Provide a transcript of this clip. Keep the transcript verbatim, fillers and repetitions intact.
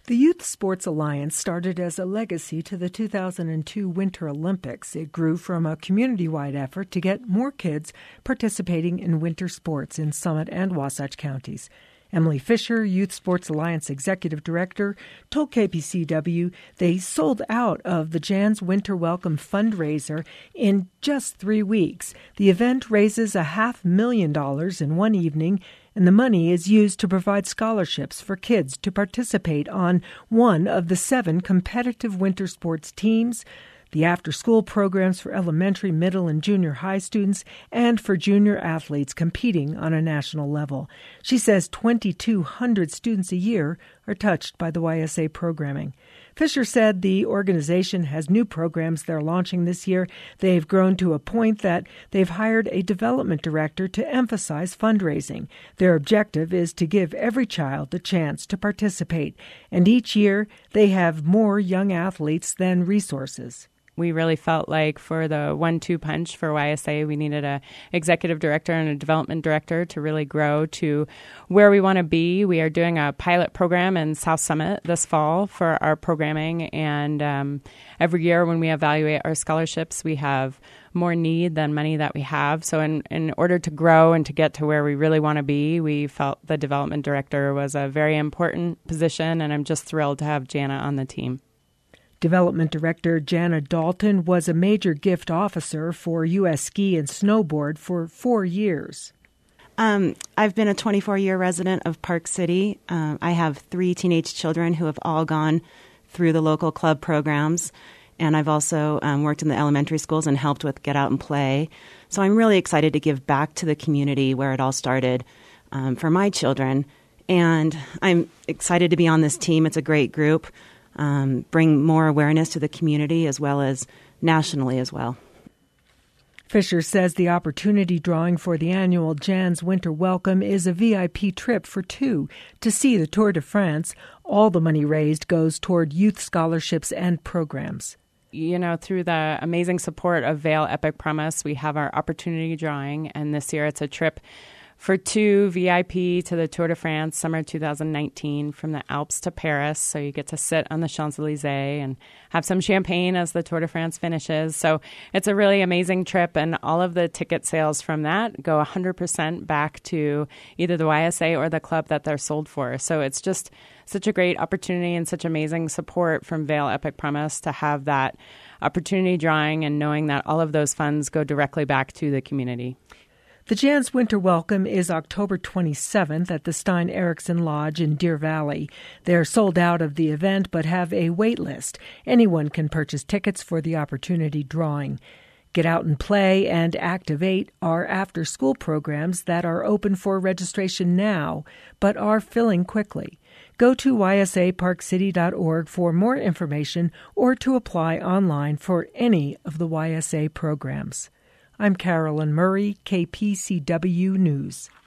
The Youth Sports Alliance started as a legacy to the two thousand two Winter Olympics. It grew from a community-wide effort to get more kids participating in winter sports in Summit and Wasatch counties. Emily Fisher, Youth Sports Alliance Executive Director, told K P C W they sold out of the Jan's Winter Welcome fundraiser in just three weeks. The event raises a half million dollars in one evening, and the money is used to provide scholarships for kids to participate on one of the seven competitive winter sports teams, the after-school programs for elementary, middle, and junior high students, and for junior athletes competing on a national level. She says twenty-two hundred students a year are touched by the Y S A programming. Fisher said the organization has new programs they're launching this year. They've grown to a point that they've hired a development director to emphasize fundraising. Their objective is to give every child the chance to participate, and each year they have more young athletes than resources. We really felt like for the one two punch for Y S A, we needed a executive director and a development director to really grow to where we want to be. We are doing a pilot program in South Summit this fall for our programming, and um, every year when we evaluate our scholarships, we have more need than money that we have. So in, in order to grow and to get to where we really want to be, we felt the development director was a very important position, and I'm just thrilled to have Jana on the team. Development Director Jana Dalton was a major gift officer for U S Ski and Snowboard for four years. Um, I've been a twenty-four-year resident of Park City. Um, I have three teenage children who have all gone through the local club programs, and I've also um, worked in the elementary schools and helped with Get Out and Play. So I'm really excited to give back to the community where it all started um, for my children, and I'm excited to be on this team. It's a great group. Um, bring more awareness to the community as well as nationally as well. Fisher says the opportunity drawing for the annual Jan's Winter Welcome is a V I P trip for two to see the Tour de France. All the money raised goes toward youth scholarships and programs. You know, through the amazing support of Vail Epic Promise, we have our opportunity drawing, and this year it's a trip for two V I P to the Tour de France, summer two thousand nineteen, from the Alps to Paris. So you get to sit on the Champs-Elysees and have some champagne as the Tour de France finishes. So it's a really amazing trip, and all of the ticket sales from that go one hundred percent back to either the Y S A or the club that they're sold for. So it's just such a great opportunity and such amazing support from Vail Epic Promise to have that opportunity drawing and knowing that all of those funds go directly back to the community. The Jan's Winter Welcome is October twenty-seventh at the Stein Eriksen Lodge in Deer Valley. They're sold out of the event but have a wait list. Anyone can purchase tickets for the opportunity drawing. Get Out and Play and Activate are after-school programs that are open for registration now but are filling quickly. Go to y s a park city dot org for more information or to apply online for any of the Y S A programs. I'm Carolyn Murray, K P C W News.